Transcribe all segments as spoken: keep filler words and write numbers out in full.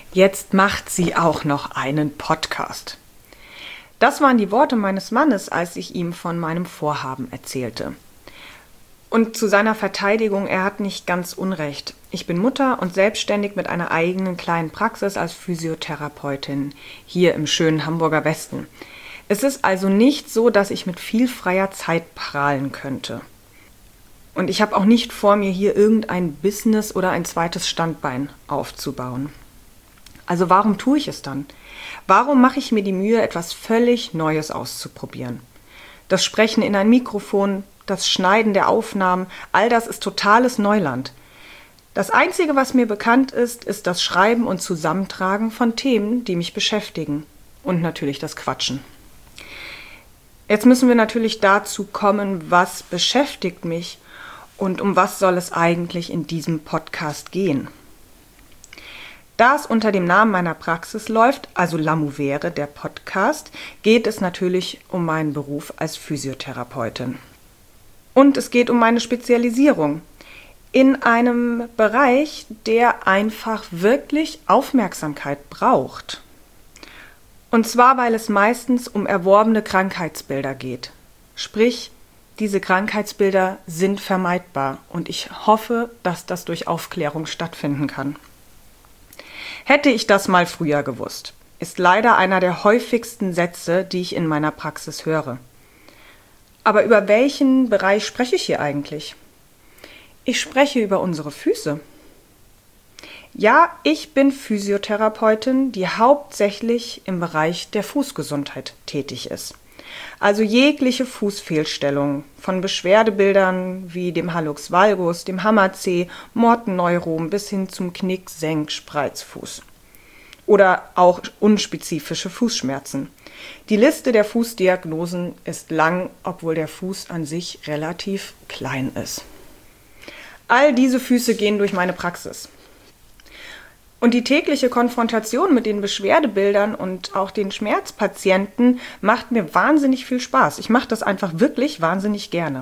Jetzt macht sie auch noch einen Podcast. Das waren die Worte meines Mannes, als ich ihm von meinem Vorhaben erzählte. Und zu seiner Verteidigung, er hat nicht ganz Unrecht. Ich bin Mutter und selbstständig mit einer eigenen kleinen Praxis als Physiotherapeutin hier im schönen Hamburger Westen. Es ist also nicht so, dass ich mit viel freier Zeit prahlen könnte. Und ich habe auch nicht vor, mir hier irgendein Business oder ein zweites Standbein aufzubauen. Also warum tue ich es dann? Warum mache ich mir die Mühe, etwas völlig Neues auszuprobieren? Das Sprechen in ein Mikrofon, das Schneiden der Aufnahmen, all das ist totales Neuland. Das Einzige, was mir bekannt ist, ist das Schreiben und Zusammentragen von Themen, die mich beschäftigen. Und natürlich das Quatschen. Jetzt müssen wir natürlich dazu kommen, was beschäftigt mich und um was soll es eigentlich in diesem Podcast gehen. Da es unter dem Namen meiner Praxis läuft, also L'Amouvere, der Podcast, geht es natürlich um meinen Beruf als Physiotherapeutin. Und es geht um meine Spezialisierung in einem Bereich, der einfach wirklich Aufmerksamkeit braucht. Und zwar, weil es meistens um erworbene Krankheitsbilder geht. Sprich, diese Krankheitsbilder sind vermeidbar und ich hoffe, dass das durch Aufklärung stattfinden kann. Hätte ich das mal früher gewusst, ist leider einer der häufigsten Sätze, die ich in meiner Praxis höre. Aber über welchen Bereich spreche ich hier eigentlich? Ich spreche über unsere Füße. Ja, ich bin Physiotherapeutin, die hauptsächlich im Bereich der Fußgesundheit tätig ist. Also jegliche Fußfehlstellung, von Beschwerdebildern wie dem Hallux valgus, dem Hammerzeh, Mortenneurom bis hin zum Knick-, Senk-, Spreizfuß. Oder auch unspezifische Fußschmerzen. Die Liste der Fußdiagnosen ist lang, obwohl der Fuß an sich relativ klein ist. All diese Füße gehen durch meine Praxis. Und die tägliche Konfrontation mit den Beschwerdebildern und auch den Schmerzpatienten macht mir wahnsinnig viel Spaß. Ich mache das einfach wirklich wahnsinnig gerne.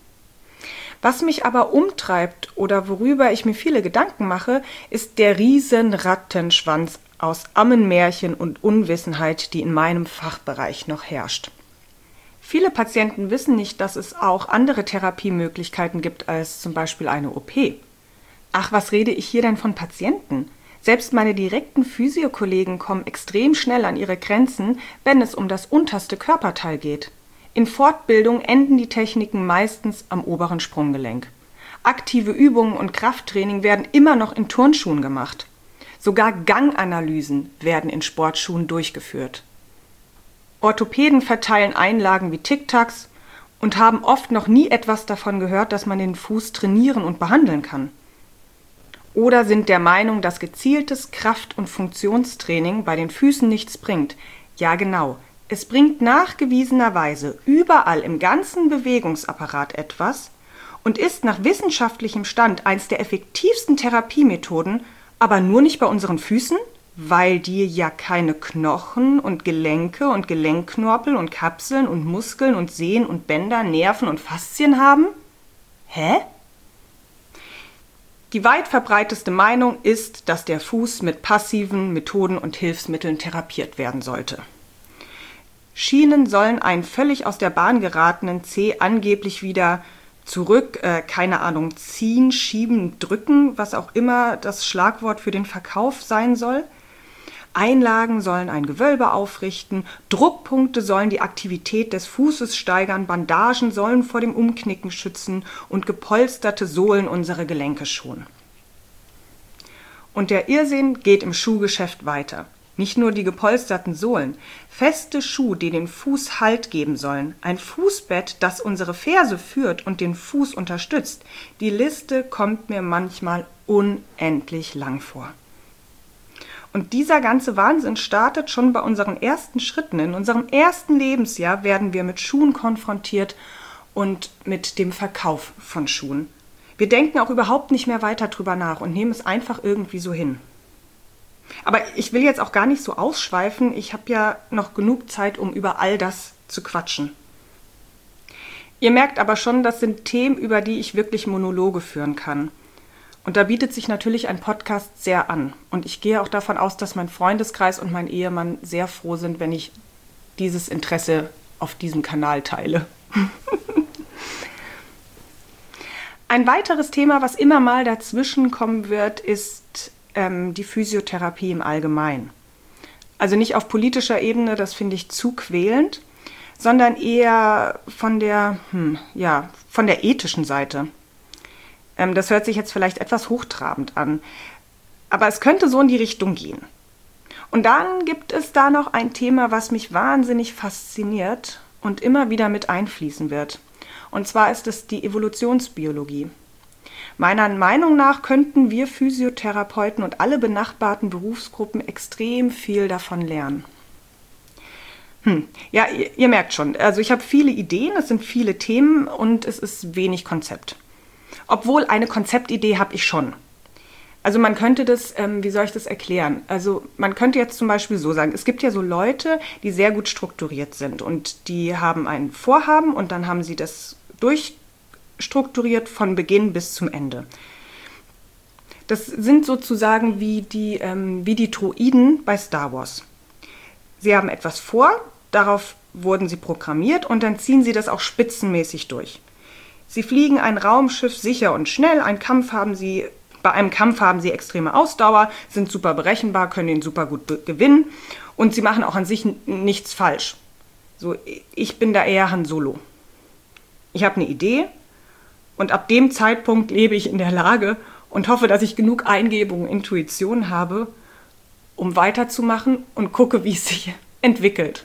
Was mich aber umtreibt oder worüber ich mir viele Gedanken mache, ist der riesen Rattenschwanz aus Ammenmärchen und Unwissenheit, die in meinem Fachbereich noch herrscht. Viele Patienten wissen nicht, dass es auch andere Therapiemöglichkeiten gibt als zum Beispiel eine O P. Ach, was rede ich hier denn von Patienten? Selbst meine direkten Physiokollegen kommen extrem schnell an ihre Grenzen, wenn es um das unterste Körperteil geht. In Fortbildung enden die Techniken meistens am oberen Sprunggelenk. Aktive Übungen und Krafttraining werden immer noch in Turnschuhen gemacht. Sogar Ganganalysen werden in Sportschuhen durchgeführt. Orthopäden verteilen Einlagen wie Tic-Tacs und haben oft noch nie etwas davon gehört, dass man den Fuß trainieren und behandeln kann. Oder sind der Meinung, dass gezieltes Kraft- und Funktionstraining bei den Füßen nichts bringt. Ja, genau. Es bringt nachgewiesenerweise überall im ganzen Bewegungsapparat etwas und ist nach wissenschaftlichem Stand eins der effektivsten Therapiemethoden, aber nur nicht bei unseren Füßen, weil die ja keine Knochen und Gelenke und Gelenkknorpel und Kapseln und Muskeln und Sehnen und Bänder, Nerven und Faszien haben? Hä? Die weit verbreiteste Meinung ist, dass der Fuß mit passiven Methoden und Hilfsmitteln therapiert werden sollte. Schienen sollen einen völlig aus der Bahn geratenen Zeh angeblich wieder zurück, äh, keine Ahnung, ziehen, schieben, drücken, was auch immer das Schlagwort für den Verkauf sein soll. Einlagen sollen ein Gewölbe aufrichten, Druckpunkte sollen die Aktivität des Fußes steigern, Bandagen sollen vor dem Umknicken schützen und gepolsterte Sohlen unsere Gelenke schonen. Und der Irrsinn geht im Schuhgeschäft weiter. Nicht nur die gepolsterten Sohlen, feste Schuhe, die dem Fuß Halt geben sollen, ein Fußbett, das unsere Ferse führt und den Fuß unterstützt. Die Liste kommt mir manchmal unendlich lang vor. Und dieser ganze Wahnsinn startet schon bei unseren ersten Schritten. In unserem ersten Lebensjahr werden wir mit Schuhen konfrontiert und mit dem Verkauf von Schuhen. Wir denken auch überhaupt nicht mehr weiter drüber nach und nehmen es einfach irgendwie so hin. Aber ich will jetzt auch gar nicht so ausschweifen. Ich habe ja noch genug Zeit, um über all das zu quatschen. Ihr merkt aber schon, das sind Themen, über die ich wirklich Monologe führen kann. Und da bietet sich natürlich ein Podcast sehr an. Und ich gehe auch davon aus, dass mein Freundeskreis und mein Ehemann sehr froh sind, wenn ich dieses Interesse auf diesem Kanal teile. Ein weiteres Thema, was immer mal dazwischen kommen wird, ist ähm, die Physiotherapie im Allgemeinen. Also nicht auf politischer Ebene, das finde ich zu quälend, sondern eher von der, hm, ja, von der ethischen Seite. Ähm, das hört sich jetzt vielleicht etwas hochtrabend an, aber es könnte so in die Richtung gehen. Und dann gibt es da noch ein Thema, was mich wahnsinnig fasziniert und immer wieder mit einfließen wird. Und zwar ist es die Evolutionsbiologie. Meiner Meinung nach könnten wir Physiotherapeuten und alle benachbarten Berufsgruppen extrem viel davon lernen. Hm. Ja, ihr, ihr merkt schon, also ich habe viele Ideen, es sind viele Themen und es ist wenig Konzept. Obwohl eine Konzeptidee habe ich schon. Also man könnte das, ähm, wie soll ich das erklären? Also man könnte jetzt zum Beispiel so sagen, es gibt ja so Leute, die sehr gut strukturiert sind und die haben ein Vorhaben und dann haben sie das durchstrukturiert von Beginn bis zum Ende. Das sind sozusagen wie die, ähm, wie die Droiden bei Star Wars. Sie haben etwas vor, darauf wurden sie programmiert und dann ziehen sie das auch spitzenmäßig durch. Sie fliegen ein Raumschiff sicher und schnell, einen Kampf haben sie, bei einem Kampf haben sie extreme Ausdauer, sind super berechenbar, können ihn super gut be- gewinnen und sie machen auch an sich n- nichts falsch. So, ich bin da eher Han Solo. Ich habe eine Idee und ab dem Zeitpunkt lebe ich in der Lage und hoffe, dass ich genug Eingebung, Intuition habe, um weiterzumachen und gucke, wie es sich entwickelt.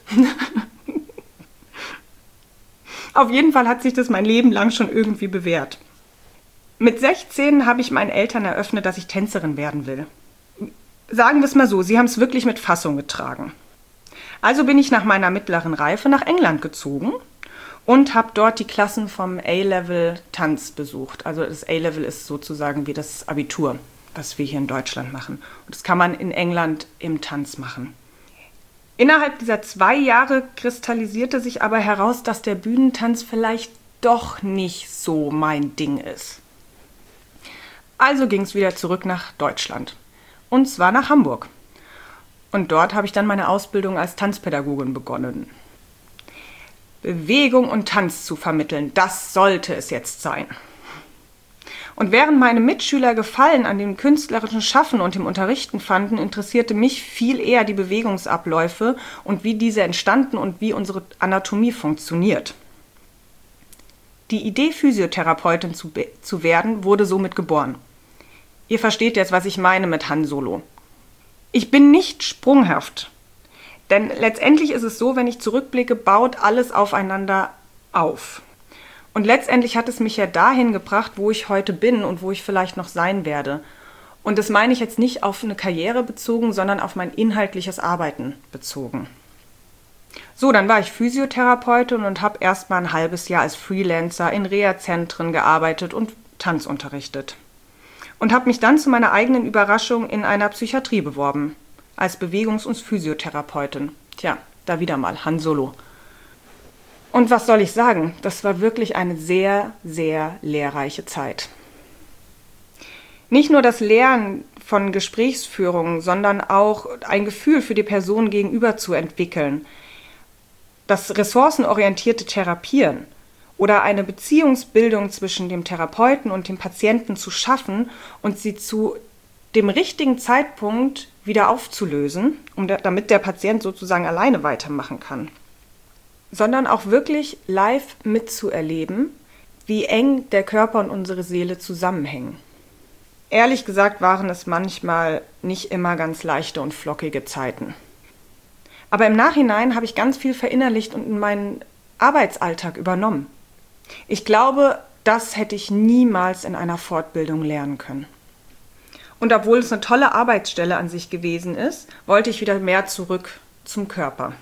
Auf jeden Fall hat sich das mein Leben lang schon irgendwie bewährt. Mit sechzehn habe ich meinen Eltern eröffnet, dass ich Tänzerin werden will. Sagen wir es mal so, sie haben es wirklich mit Fassung getragen. Also bin ich nach meiner mittleren Reife nach England gezogen und habe dort die Klassen vom A-Level Tanz besucht. Also das A-Level ist sozusagen wie das Abitur, was wir hier in Deutschland machen. Und das kann man in England im Tanz machen. Innerhalb dieser zwei Jahre kristallisierte sich aber heraus, dass der Bühnentanz vielleicht doch nicht so mein Ding ist. Also ging es wieder zurück nach Deutschland. Und zwar nach Hamburg. Und dort habe ich dann meine Ausbildung als Tanzpädagogin begonnen. Bewegung und Tanz zu vermitteln, das sollte es jetzt sein. Und während meine Mitschüler Gefallen an dem künstlerischen Schaffen und dem Unterrichten fanden, interessierte mich viel eher die Bewegungsabläufe und wie diese entstanden und wie unsere Anatomie funktioniert. Die Idee, Physiotherapeutin zu, be- zu werden, wurde somit geboren. Ihr versteht jetzt, was ich meine mit Han Solo. Ich bin nicht sprunghaft, denn letztendlich ist es so, wenn ich zurückblicke, baut alles aufeinander auf. Und letztendlich hat es mich ja dahin gebracht, wo ich heute bin und wo ich vielleicht noch sein werde. Und das meine ich jetzt nicht auf eine Karriere bezogen, sondern auf mein inhaltliches Arbeiten bezogen. So, dann war ich Physiotherapeutin und habe erst mal ein halbes Jahr als Freelancer in Reha-Zentren gearbeitet und Tanz unterrichtet. Und habe mich dann zu meiner eigenen Überraschung in einer Psychiatrie beworben, als Bewegungs- und Physiotherapeutin. Tja, da wieder mal Han Solo. Und was soll ich sagen? Das war wirklich eine sehr, sehr lehrreiche Zeit. Nicht nur das Lernen von Gesprächsführungen, sondern auch ein Gefühl für die Person gegenüber zu entwickeln. Das ressourcenorientierte Therapieren oder eine Beziehungsbildung zwischen dem Therapeuten und dem Patienten zu schaffen und sie zu dem richtigen Zeitpunkt wieder aufzulösen, um da, damit der Patient sozusagen alleine weitermachen kann. Sondern auch wirklich live mitzuerleben, wie eng der Körper und unsere Seele zusammenhängen. Ehrlich gesagt waren es manchmal nicht immer ganz leichte und flockige Zeiten. Aber im Nachhinein habe ich ganz viel verinnerlicht und in meinen Arbeitsalltag übernommen. Ich glaube, das hätte ich niemals in einer Fortbildung lernen können. Und obwohl es eine tolle Arbeitsstelle an sich gewesen ist, wollte ich wieder mehr zurück zum Körper.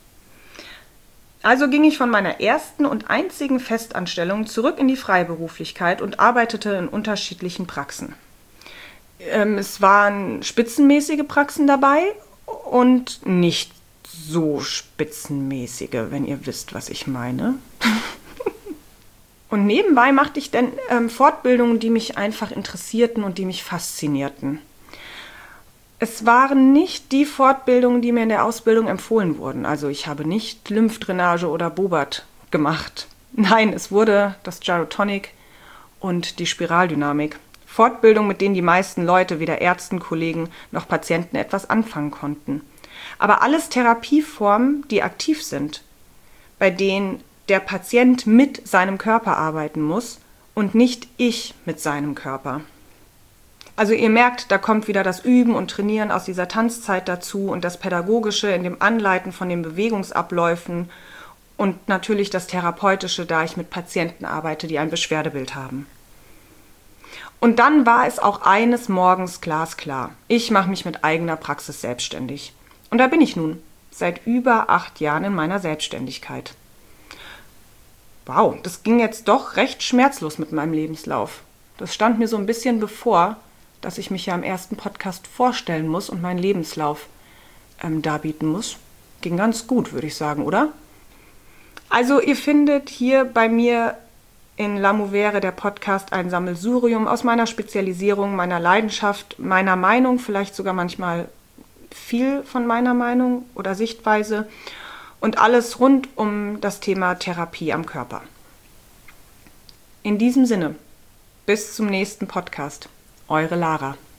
Also ging ich von meiner ersten und einzigen Festanstellung zurück in die Freiberuflichkeit und arbeitete in unterschiedlichen Praxen. Ähm, es waren spitzenmäßige Praxen dabei und nicht so spitzenmäßige, wenn ihr wisst, was ich meine. Und nebenbei machte ich dann ähm, Fortbildungen, die mich einfach interessierten und die mich faszinierten. Es waren nicht die Fortbildungen, die mir in der Ausbildung empfohlen wurden. Also ich habe nicht Lymphdrainage oder Bobat gemacht. Nein, es wurde das Gyrotonic und die Spiraldynamik. Fortbildungen, mit denen die meisten Leute, weder Ärzten, Kollegen noch Patienten, etwas anfangen konnten. Aber alles Therapieformen, die aktiv sind, bei denen der Patient mit seinem Körper arbeiten muss und nicht ich mit seinem Körper. Also ihr merkt, da kommt wieder das Üben und Trainieren aus dieser Tanzzeit dazu und das Pädagogische in dem Anleiten von den Bewegungsabläufen und natürlich das Therapeutische, da ich mit Patienten arbeite, die ein Beschwerdebild haben. Und dann war es auch eines Morgens glasklar. Ich mache mich mit eigener Praxis selbstständig. Und da bin ich nun, seit über acht Jahren in meiner Selbstständigkeit. Wow, das ging jetzt doch recht schmerzlos mit meinem Lebenslauf. Das stand mir so ein bisschen bevor, dass ich mich ja im ersten Podcast vorstellen muss und meinen Lebenslauf ähm, darbieten muss. Ging ganz gut, würde ich sagen, oder? Also ihr findet hier bei mir in L'Amouvere, der Podcast, ein Sammelsurium aus meiner Spezialisierung, meiner Leidenschaft, meiner Meinung, vielleicht sogar manchmal viel von meiner Meinung oder Sichtweise und alles rund um das Thema Therapie am Körper. In diesem Sinne, bis zum nächsten Podcast. Eure Lara.